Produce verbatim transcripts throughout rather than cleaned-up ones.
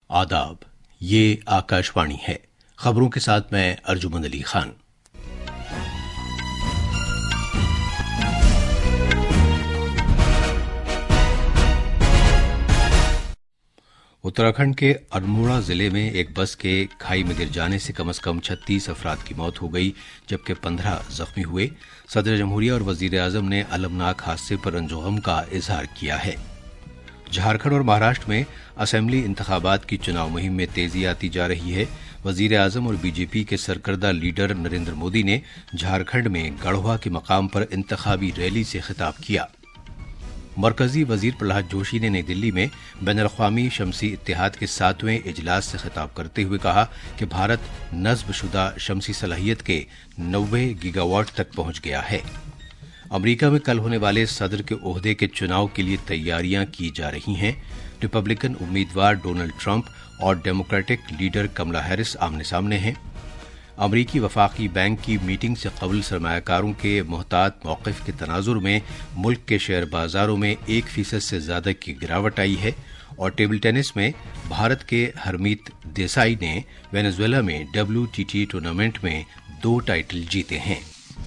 आदाब, ये आकाशवाणी है। खबरों के साथ मैं अर्जुमंद अली खान। उत्तराखंड के अल्मोड़ा जिले में एक बस के खाई में गिर जाने से कम से कम छत्तीस अफराद की मौत हो गई, जबकि पंद्रह जख्मी हुए। सदर जमहूरिया और वजीर आजम ने अलमनाक हादसे पर रंजो-गम का इजहार किया है। झारखंड और महाराष्ट्र में असेंबली इंतखाबात की चुनाव मुहिम में तेजी आती जा रही है। वजीर आजम और बीजेपी के सरकर्दा लीडर नरेंद्र मोदी ने झारखंड में गढ़वा के मकाम पर इंतखाबी रैली से खिताब किया। मरकजी वजीर प्रहलाद जोशी ने नई दिल्ली में बैनुल-अक़वामी शमसी इत्तेहाद के सातवें इजलास से खिताब करते हुए कहा कि भारत नस्बशुदा शमसी सलाहियत के नब्बे गीगावाट तक पहुंच गया है। अमेरिका में कल होने वाले सदर के ओहदे के चुनाव के लिए तैयारियां की जा रही हैं। रिपब्लिकन उम्मीदवार डोनाल्ड ट्रंप और डेमोक्रेटिक लीडर कमला हैरिस आमने सामने हैं। अमरीकी वफाकी बैंक की मीटिंग से कबल सरमायाकारों के मोहतात मौक़िफ़ के तनाजुर में मुल्क के शेयर बाजारों में एक फीसद से ज्यादा की गिरावट आई है। और टेबल टेनिस में भारत के हरमीत देसाई ने वेनेजुएला में डब्ल्यू टी टी टूर्नामेंट में दो टाइटल जीते हैं।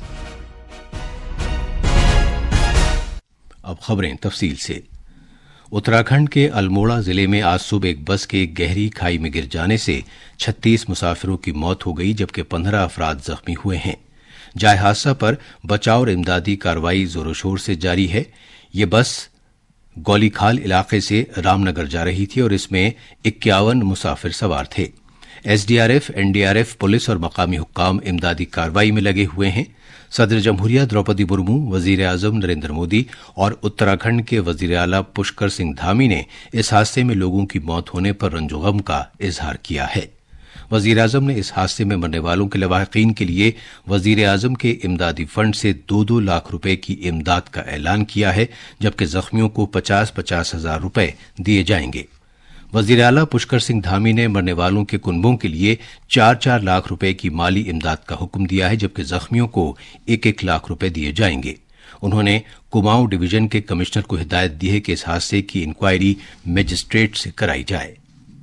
अब खबरें तफसील से। उत्तराखंड के अल्मोड़ा जिले में आज सुबह एक बस के गहरी खाई में गिर जाने से छत्तीस मुसाफिरों की मौत हो गई, जबकि पंद्रह अफराद जख्मी हुए हैं। जाए हादसा पर बचाव और इमदादी कार्रवाई जोरों शोर से जारी है। ये बस गौलीखाल इलाके से रामनगर जा रही थी और इसमें इक्यावन मुसाफिर सवार थे। एसडीआरएफ, एनडीआरएफ, पुलिस और मकामी हुक्काम इमदादी कार्रवाई में लगे हुए हैं। सदर जमहूरिया द्रौपदी मुर्मू, वजीर आजम नरेंद्र मोदी और उत्तराखंड के वजीर आला पुष्कर सिंह धामी ने इस हादसे में लोगों की मौत होने पर रंजो-गम का इजहार किया है। वजीर आजम ने इस हादसे में मरने वालों के लवाहिकीन के लिए वजीर आजम के इमदादी फंड से दो दो लाख रुपए की इमदाद का ऐलान किया है, जबकि जख्मियों को पचास पचास हजार रुपए दिए जाएंगे। वजीर आला पुष्कर सिंह धामी ने मरने वालों के कुनबों के लिए चार चार लाख रुपए की माली इमदाद का हुक्म दिया है, जबकि जख्मियों को एक एक लाख रुपए दिए जाएंगे। उन्होंने कुमाऊं डिवीजन के कमिश्नर को हिदायत दी है कि इस हादसे की इंक्वायरी मजिस्ट्रेट से कराई जाए।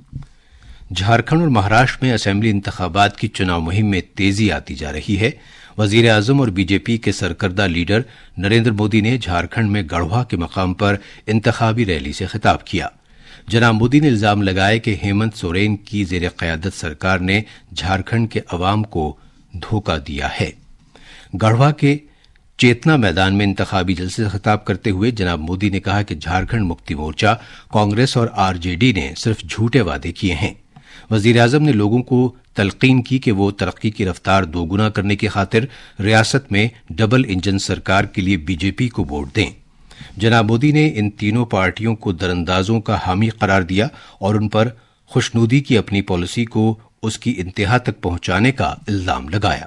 झारखंड और महाराष्ट्र में असेंबली इंतखाबात की चुनाव मुहिम में तेजी आती जा रही है। वजीर आजम और बीजेपी के सरकर्दा लीडर नरेंद्र मोदी ने झारखंड में गढ़वा के मकाम पर इंतखाबी रैली से खिताब किया। जनाब मोदी ने इल्जाम लगाया कि हेमंत सोरेन की जेर क़यादत सरकार ने झारखंड के अवाम को धोखा दिया है। गढ़वा के चेतना मैदान में इंतखाबी जलसे से खिताब करते हुए जनाब मोदी ने कहा कि झारखंड मुक्ति मोर्चा, कांग्रेस और आरजेडी ने सिर्फ झूठे वादे किए हैं। वजीर आजम ने लोगों को तलकीन की कि वो तरक्की की रफ्तार दोगुना करने की खातिर रियासत में डबल इंजन सरकार के लिए बीजेपी को वोट दें। जनाब मोदी ने इन तीनों पार्टियों को दरअंदाजों का हामी करार दिया और उन पर खुशनुदी की अपनी पॉलिसी को उसकी इंतहा तक पहुंचाने का इल्जाम लगाया।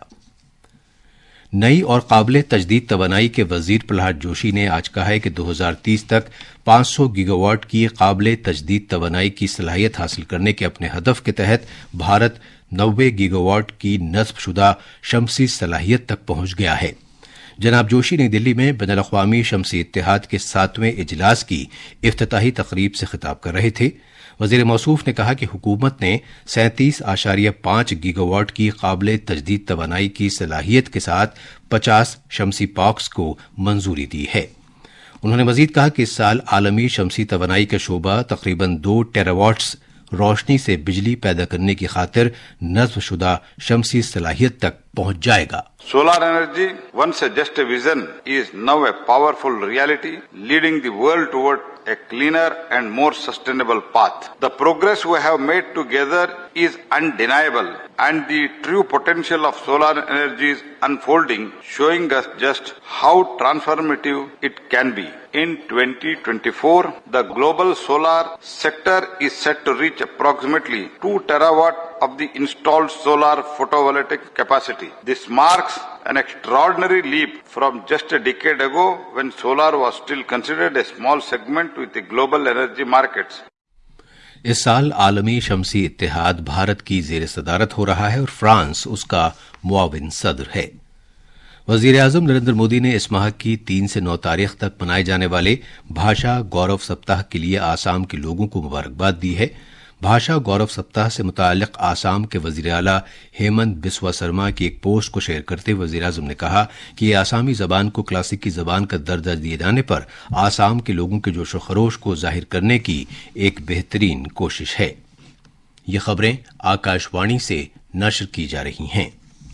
नई और काबिल तजदीद तवानाई के वजीर प्रहलाद जोशी ने आज कहा है कि दो हजार तीस तक पांच सौ गीगावाट की काबिल तजदीद तवानाई की सलाहियत हासिल करने के अपने हदफ के तहत भारत नब्बे गीगावाट की नस्बशुदा शमसी सलाहियत तक पहुंच गया है। जनाब जोशी नई दिल्ली में बैनुल-अक़वामी शमसी इत्तेहाद के सातवें इजलास की इफ्तिताही तकरीब से खिताब कर रहे थे। वजीर मौसूफ ने कहा कि हुकूमत ने सैंतीस आशारिया पांच गीगावाट की काबिल तजदीद तवानाई की सलाहियत के साथ पचास शमसी पार्क्स को मंजूरी दी है। उन्होंने मजीद कहा कि इस साल आलमी शमसी तवानाई का शोबा तकरीबन दो टेरावाट्स रोशनी से बिजली पैदा करने की खातिर नस्बशुदा शमसी सलाहियत तक पहुंच जाएगा। Solar energy, once just a vision, is now a powerful reality, leading the world toward a cleaner and more sustainable path. The progress we have made together is undeniable, and the true potential of solar energy is unfolding, showing us just how transformative it can be. In twenty twenty-four, the global solar sector is set to reach approximately two terawatt of the installed solar photovoltaic capacity. This marks an extraordinary leap from just a decade ago when solar was still considered a small segment with the global energy markets. इस साल आलमी शमसी इत्तेहाद भारत की जेर सदारत हो रहा है और फ्रांस उसका मुआविन सदर है। वजीर आजम नरेंद्र मोदी ने इस माह की तीन से नौ तारीख तक मनाए जाने वाले भाषा गौरव सप्ताह के लिए आसाम के लोगों को मुबारकबाद दी है। بھاشا گورو سپتاہ سے متعلق آسام کے وزیر اعلیٰ ہیمنت بسوا سرما کی ایک پوسٹ کو شیئر کرتے ہوئے وزیر اعظم نے کہا کہ یہ آسامی زبان کو کلاسیکی زبان کا درجہ دیے جانے پر آسام کے لوگوں کے جوش و خروش کو ظاہر کرنے کی ایک بہترین کوشش ہے۔ یہ خبریں آکاش وانی سے نشر کی جا رہی ہیں۔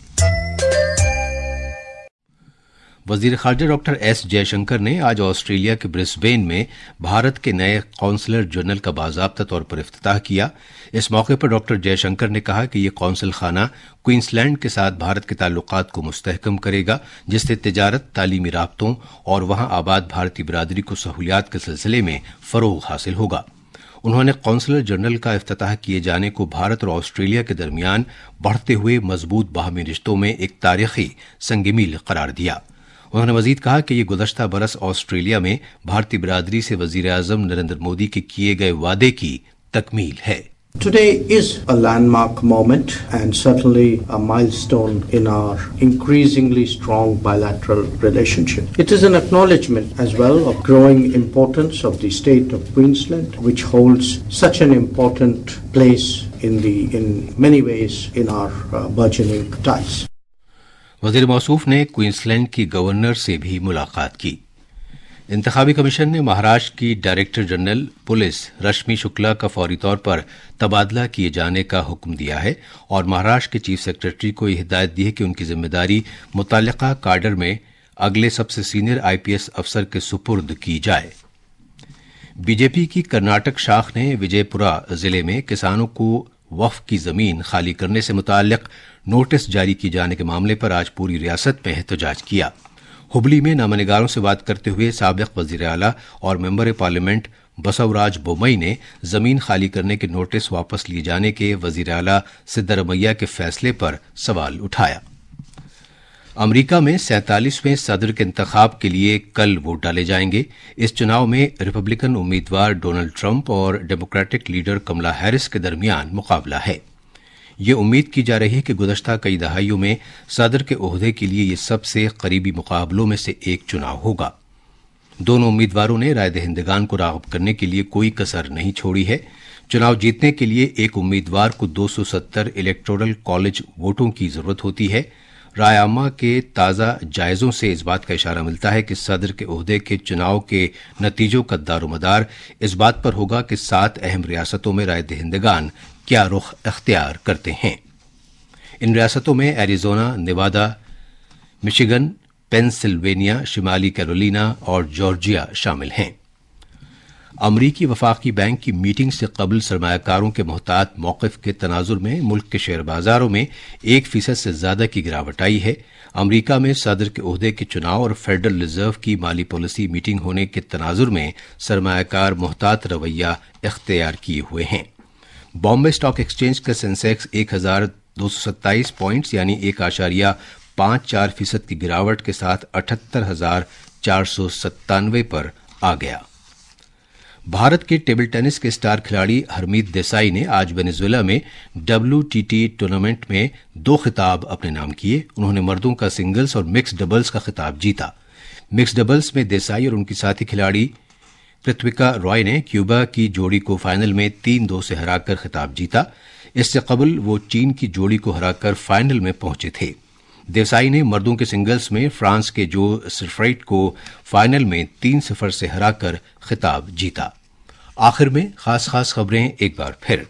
وزیر خارجہ ڈاکٹر ایس جے شنکر نے آج آسٹریلیا کے برسبین میں بھارت کے نئے قونصلر جنرل کا باضابطہ طور پر افتتاح کیا۔ اس موقع پر ڈاکٹر جے شنکر نے کہا کہ یہ قونصل خانہ کوئنس لینڈ کے ساتھ بھارت کے تعلقات کو مستحکم کرے گا، جس سے تجارت، تعلیمی رابطوں اور وہاں آباد بھارتی برادری کو سہولیات کے سلسلے میں فروغ حاصل ہوگا۔ انہوں نے قونصلر جنرل کا افتتاح کیے جانے کو بھارت اور آسٹریلیا کے درمیان بڑھتے ہوئے مضبوط باہمی رشتوں میں ایک تاریخی سنگ میل قرار دیا۔ انہوں نے مزید کہا کہ یہ گزشتہ برس آسٹریلیا میں بھارتی برادری سے وزیر اعظم نریندر مودی کے کیے گئے وعدے کی تکمیل ہے۔ Today is a landmark moment and certainly a milestone in our increasingly strong bilateral relationship. It is an acknowledgement as well of growing importance of the state of Queensland, which holds such an important place in the in many ways in our uh, burgeoning ties. وزیر موصوف نے coins land کی governor سے بھی ملاقات کی۔ انتخابی commission نے مہاراشٹر کی director general police Rashmi Shukla کا فوری طور پر تبادلہ کیے جانے کا حکم دیا ہے اور مہاراشٹر کے چیف سیکرٹری کو یہ ہدایت دی ہے کہ ان کی ذمہ داری متعلقہ کاڈر میں اگلے سب سے سینئر آئی پی ایس افسر کے سپرد کی جائے۔ بی جے پی کی کرناٹک شاخ نے وجے پورہ ضلع میں کسانوں کو وقف کی زمین خالی کرنے سے متعلق نوٹس جاری کیے جانے کے معاملے پر آج پوری ریاست میں احتجاج کیا۔ ہبلی میں نامہ نگاروں سے بات کرتے ہوئے سابق وزیر اعلیٰ اور ممبر پارلیمنٹ بسوراج بومئی نے زمین خالی کرنے کے نوٹس واپس لیے جانے کے وزیر اعلیٰ سدرامیا کے فیصلے پر سوال اٹھایا۔ امریکہ میں سینتالیسویں صدر کے انتخاب کے لیے کل ووٹ ڈالے جائیں گے۔ اس چناؤ میں ریپبلکن امیدوار ڈونلڈ ٹرمپ اور ڈیموکریٹک لیڈر کملا ہیرس کے درمیان مقابلہ ہے۔ یہ امید کی جا رہی ہے کہ گزشتہ کئی دہائیوں میں صدر کے عہدے کے لیے یہ سب سے قریبی مقابلوں میں سے ایک چناؤ ہوگا۔ دونوں امیدواروں نے رائے دہندگان کو راغب کرنے کے لیے کوئی کسر نہیں چھوڑی ہے۔ چناؤ جیتنے کے لیے ایک امیدوار کو دو سو ستر الیکٹورل کالج ووٹوں کی ضرورت ہوتی ہے۔ رائے عامہ کے تازہ جائزوں سے اس بات کا اشارہ ملتا ہے کہ صدر کے عہدے کے چناؤ کے نتیجوں کا دار و مدار اس بات پر ہوگا کہ سات اہم ریاستوں میں رائے دہندگان کیا رخ اختیار کرتے ہیں۔ ان ریاستوں میں ایریزونا، نیوادا، مشیگن، پینسلوینیا، شمالی کیرولینا اور جارجیا شامل ہیں۔ امریکی وفاقی بینک کی میٹنگ سے قبل سرمایہ کاروں کے محتاط موقف کے تناظر میں ملک کے شیئر بازاروں میں ایک فیصد سے زیادہ کی گراوٹ آئی ہے۔ امریکہ میں صدر کے عہدے کے چناؤ اور فیڈرل ریزرو کی مالی پالیسی میٹنگ ہونے کے تناظر میں سرمایہ کار محتاط رویہ اختیار کیے ہوئے ہیں۔ بامبے اسٹاک ایکسچینج کا سینسیکس ایک ہزار دو سو ستائیس پوائنٹس یعنی ایک اشاریہ پانچ چار فیصد کی گراوٹ کے ساتھ اٹھہتر ہزار چار سو ستانوے پر آ گیا۔ بھارت کے ٹیبل ٹینس کے اسٹار کھلاڑی ہرمیت دیسائی نے آج وینیزویلا میں ڈبلیو ٹی ٹی ٹورنامنٹ میں دو خطاب اپنے نام کیے۔ انہوں نے مردوں کا سنگلز اور مکس ڈبلز کا خطاب جیتا۔ مکس ڈبلز میں دیسائی اور ان کی ساتھی کھلاڑی کرتوکا رائے نے کیوبا کی جوڑی کو فائنل میں تین دو سے ہرا کر خطاب جیتا۔ اس سے قبل وہ چین کی جوڑی کو ہرا کر فائنل میں پہنچے تھے۔ دیسائی نے مردوں کے سنگلز میں فرانس کے جو سفرائٹ کو فائنل میں تین صفر سے ہرا کر خطاب جیتا۔ آخر میں خاص خاص خبریں ایک بار پھر۔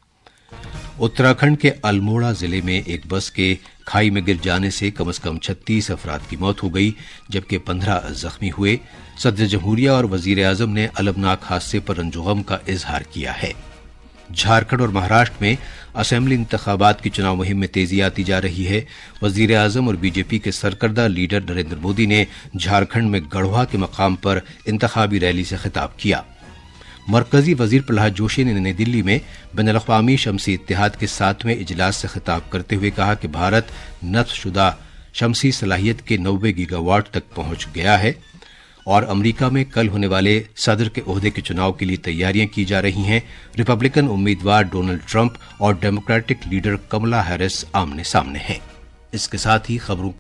اتراکھنڈ کے الموڑا ضلع میں ایک بس کے کھائی میں گر جانے سے کم از کم چھتیس افراد کی موت ہو گئی جبکہ پندرہ زخمی ہوئے۔ صدر جمہوریہ اور وزیر اعظم نے المناک حادثے پر رنج و غم کا اظہار کیا ہے۔ جھارکھنڈ اور مہاراشٹر میں اسمبلی انتخابات کی چناؤ مہم میں تیزی آتی جا رہی ہے۔ وزیر اعظم اور بی جے پی کے سرکردہ لیڈر نریندر مودی نے جھارکھنڈ میں گڑھوا کے مقام پر انتخابی ریلی سے خطاب کیا۔ مرکزی وزیر پرہلاد جوشی نے نئی دلی میں بین الاقوامی شمسی اتحاد کے ساتویں اجلاس سے خطاب کرتے ہوئے کہا کہ بھارت نصب شدہ شمسی صلاحیت کے نوے گیگا واٹ تک پہنچ گیا ہے اور امریکہ میں کل ہونے والے صدر کے عہدے کے چناؤ کے لیے تیاریاں کی جا رہی ہیں۔ ریپبلکن امیدوار ڈونلڈ ٹرمپ اور ڈیموکریٹک لیڈر کملا ہیرس آمنے سامنے ہیں۔ اس کے ساتھ ہی خبروں